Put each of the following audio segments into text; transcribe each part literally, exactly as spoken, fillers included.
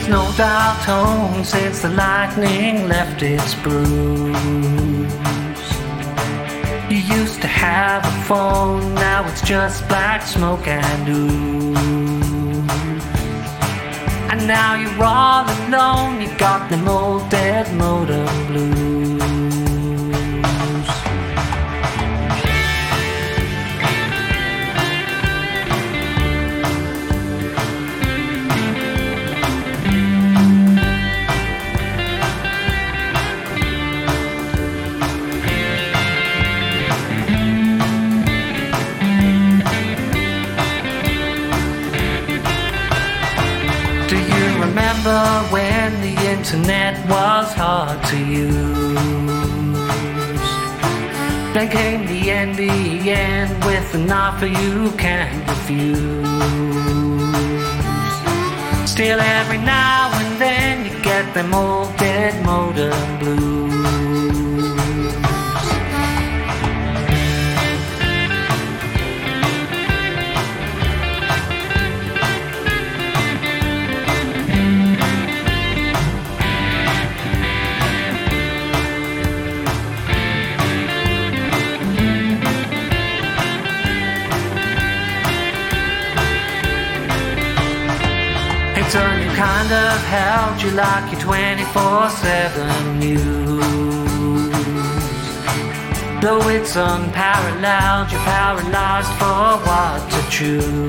There's no doubt home since the lightning left its bruise. You used to have a phone, now it's just black smoke and ooze. And now you're all alone, you got them old dead modem blues. Remember when the internet was hard to use? Then came the N B N with an offer you can't refuse. Still every now and then you get them old dead modem blues. It's a new kind of held you like your twenty-four seven news. Though it's unparalleled, you're paralyzed for what to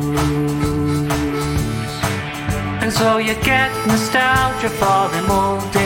choose. And so you get nostalgia for them old